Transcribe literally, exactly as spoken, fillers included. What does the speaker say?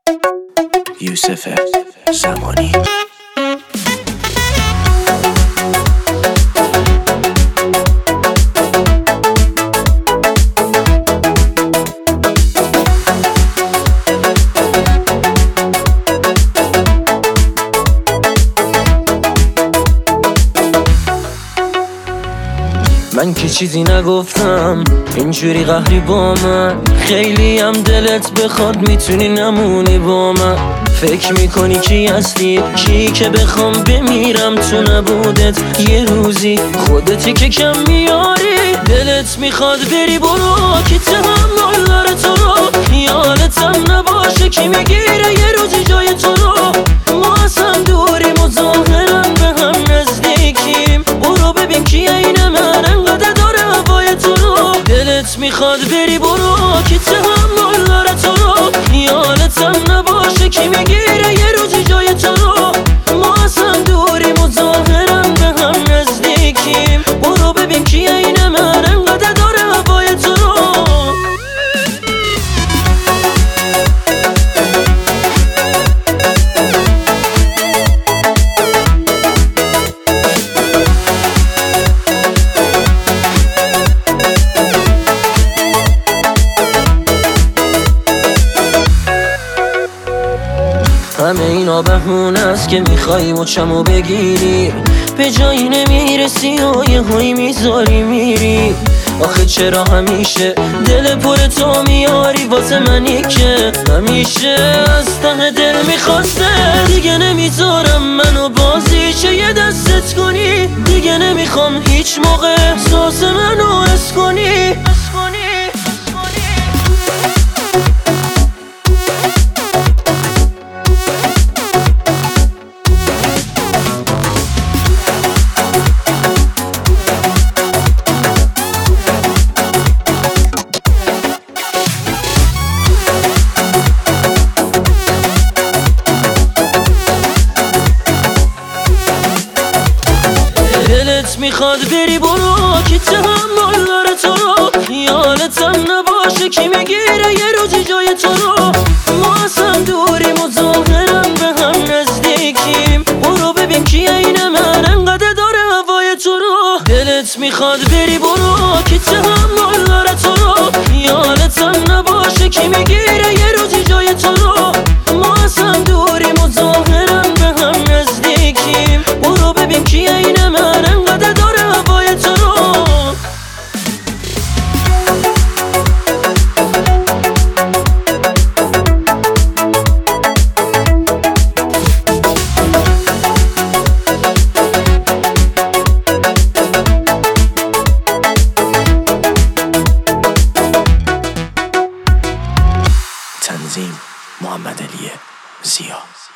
یوسف زمانی. من که چیزی نگفتم اینجوری قهری با من، خیلی هم دلت بخواد میتونی نمونی با من. فکر میکنی کی هستی، کی که بخوام بمیرم تو نبودت یه روزی، خودتی که کم میاری. دلت میخواد بری برو که تحمل داره تو رو، خیالتم نباشه کی میگیره یه روزی جای تو رو. ما اصلا دوریم و ظاهرا به هم نزدیکیم، برو ببین کی اینه من انقدر داره هوای تو رو. دلت میخواد بری برو که تحمل داره تو رو، خیالتم نباشه کی میگیره یه روزی جای تو رو. ما اصلا دوریم و ظاهرا به هم نزدیکیم، برو ببین کی اینه من انقدر داره هوای تو رو. همه اینا بهونه است که میخوایی مچمو بگیری، به جایی نمیرسی و یه هایی میذاری میری. آخه چرا همیشه دل پر تو میاری واسه منی که همیشه از ته دل میخواسته. دیگه نمیذارم منو بازیشه یه دستت کنی، دیگه نمیخوام هیچ موقع احساس منو حس کنی. دلت میخواد بری برو که تحمل داره تو رو، خیالتم نباشه کی میگیره یه روزی جای تو رو. ما اصلا دوریم و ظاهرا به هم نزدیکیم، برو ببین کی اینه من انقدر داره هوای تو رو. دلت میخواد بری برو که تحمل داره تو رو، خیالتم نباشه کی میگیره یه روزی جای تو رو. ما اصلا دوریم و ظاهرا به هم نزدیکیم، برو ببین کی اینه من انقدر داره هوای تو رو. تنظیم محمد علی زیا.